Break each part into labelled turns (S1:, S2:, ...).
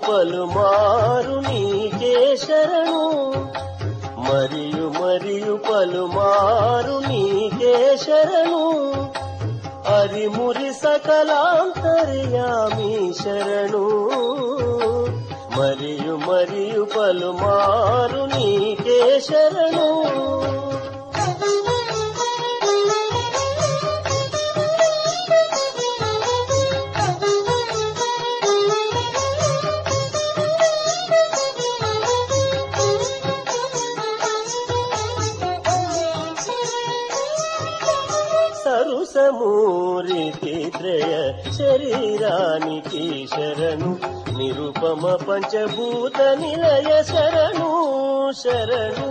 S1: పలుమారు నీకే శరణు మరియు మరియు పలుమారు నీకే శరణు హరిమురి సకలాంతర్యామి శరణు మరియు మరియు పలుమారు నీకే శరణు సరుసమూరితి త్రయ శరీరానికి శరణు నిరుపమ పంచభూత నిలయ శరణు శరణు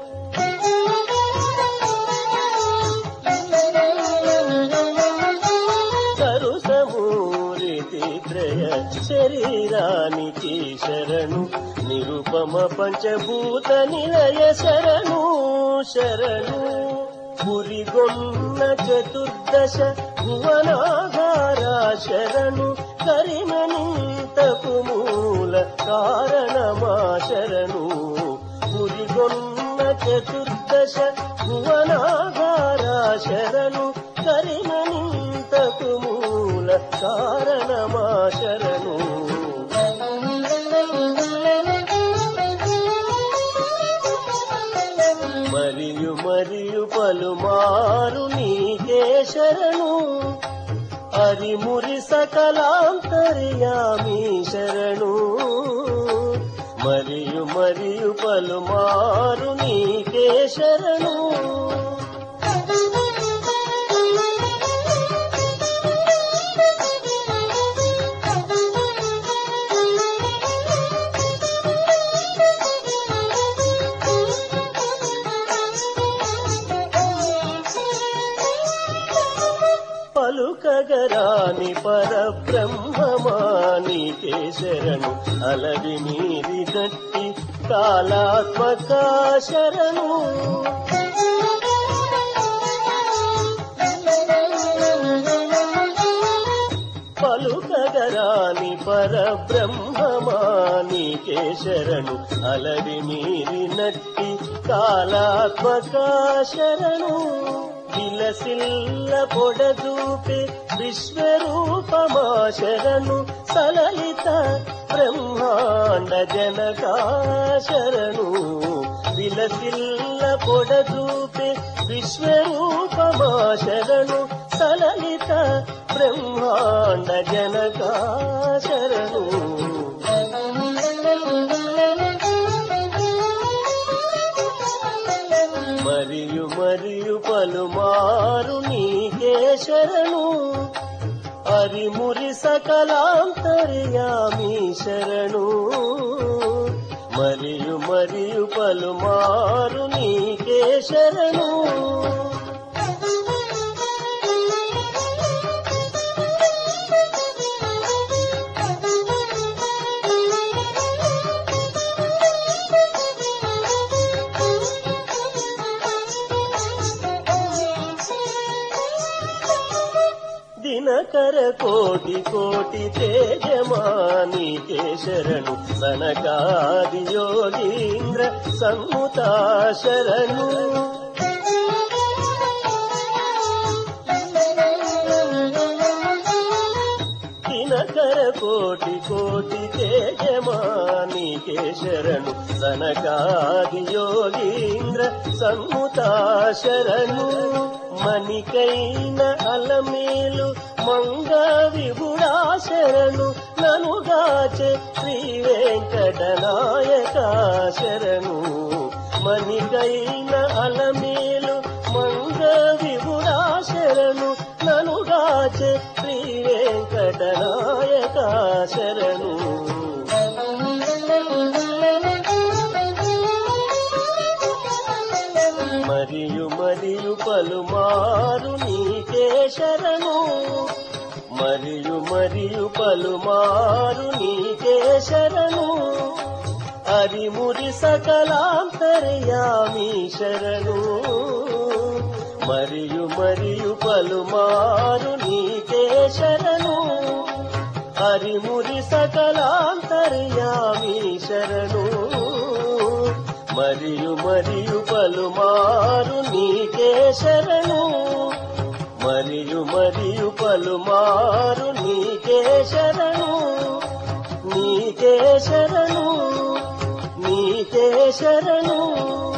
S1: సరుసమూరితి త్రయ శరీరానికి శరణు నిరుపమ పంచభూత నిలయ శరణు శరణు పురిగొన్న చతుర్దశ భువనాధార శరణు కరిమనింతకు మూల కారణమా శరణు పురిగొన్న చతుర్దశ భువనాధార శరణు కరిమనింతకు మూల కారణమా శరణు మరియు మరియు పలుమారు నీకే శరణు హరిమురి సకలాంతర్యామి శరణు మరియు మరియు పలుమారు నీకే శరణు పలుకగరాని పరబ్రహ్మమానికే శరణు అలవి నీరి గట్టి కాలాత్మక శరణు పలుకగరాని పరబ్రహ్మమానికే శరణు అలవి నీరి నట్టి కాలాత్మక శరణు విలసిల్ల పొడదూపే విశ్వరూపమా శరణు సలలిత బ్రహ్మాండ జనకా శరణు విలసిల్ల పొడదూపే విశ్వరూపమా శరణు సలలిత బ్రహ్మాండ జనకా శరణు మరియు మరియు పలుమారు నీకే శరణు హరిమురి సకలాంతర్యామి శరణు మరియు మరియు పలుమారు నీకే శరణు దినకర కోటి కోటి తేజమానికే శరణు సనకాది యోగీంద్ర సమ్ముతా శరణు దినకర కోటి కోటి తేజమానికే శరణు సనకాది యోగీంద్ర సమ్ముతా శరణు మణికైన అలమేలు మంగ విభుడా శరణు ననుగాచే శ్రీ వెంకటనాయక శరణు మణికైన అలమేలు మంగ విభుడా శరణు ననుగాచే శ్రీ వెంకటనాయక శరణు మరియు మరియు పలుమారు నీకే శరణు మరియు మరియు పలుమారు నీకే శరణు హరిమురి సకలాంతర్యామి శరణు మరియు మరియు పలుమారు నీకే శరణు హరిమురి సకలాంతర్యామి అంతర్యామి శరణు మరియు మరియు పలుమారు నీకే శరణు మరియు మరియు పలుమారు నీకే శరణు నీకే శరణు నీకే శరణు